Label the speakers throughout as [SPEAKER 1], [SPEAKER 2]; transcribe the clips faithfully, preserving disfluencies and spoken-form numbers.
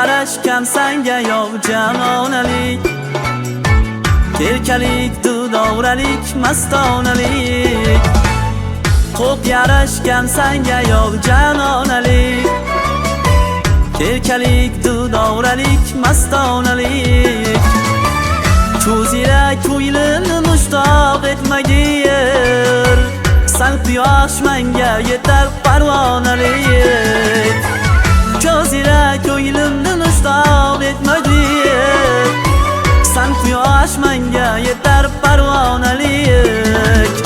[SPEAKER 1] yarashgan sanga yo'q janonalik, kelkalik, dudovralik, mastonalik. Xo'p yarashgan sanga yo'q janonalik, kelkalik, dudovralik, mastonalik. Cho'zira ko'nglimni mushtoq etmagin, san quyosh menga yetar parvonalik. Cho'zira ko'nglimni mushtoq etmagin, san quyosh menga yetar parvonalik.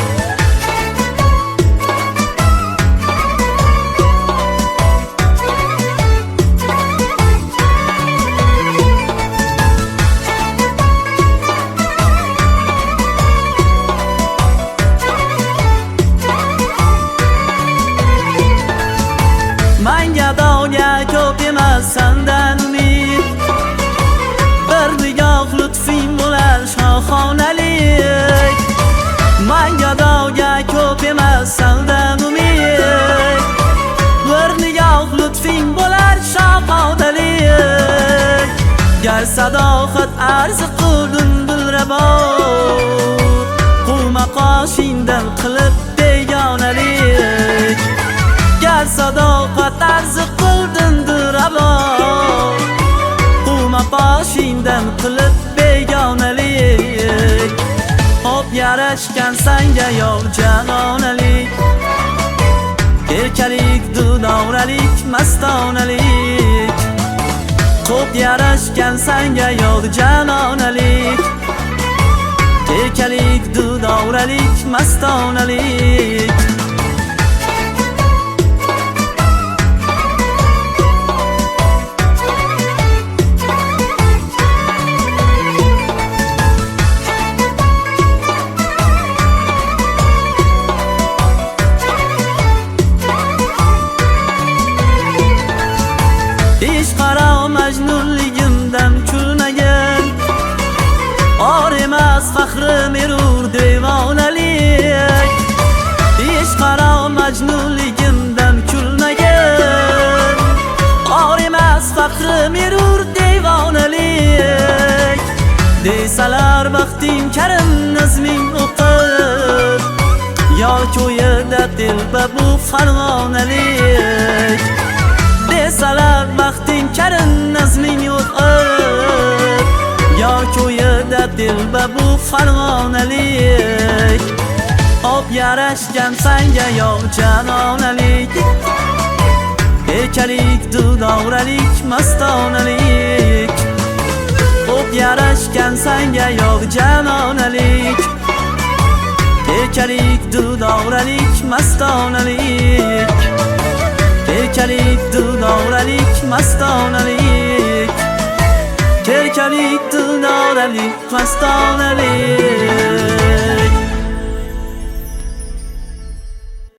[SPEAKER 1] Menga dog'ga ko'p emas sandan umid, bir nigoh lutfing bo'lar shohonalik. Menga dog'ga ko'p emas sandan umid, bir nigoh lutfing bo'lar shohonalik. Gar sadoqat arzi qilding dilrabo, quvma qoshingdan qilib begonalik. Gar sadoqat arzi qilding dilrabo, quvma qoshingdan qilib begonalik. Xo'p yarashgan sanga yo'q janonalik, kelkalik, dudovralik, mastonalik. Xo'p yarashgan sanga yo'q janonalik, kelkalik, dudovralik, mastonalik. Ishqaro majnunligimdan kulmagan, or emas faxrim erur devonalik. Ishqaro majnunligimdan kulmagan, or emas faxrim erur devonalik. Desalar baxting karim nazming o'qib, yor ko'yida dilba bu farg'onalik. Desalar baxting karim nazming o'qib, yor ko'yida dilba bu farg'onalik. Xo'p yarashgan sanga yo'q janonalik, kelkalik, dudovralik, mastonalik. Xo'p yarashgan sanga yo'q janonalik, kelkalik, dudovralik, mastonalik. Kelkalik, dudovralik, mastonalik. Kelkalik, dudovralik, mastonalik.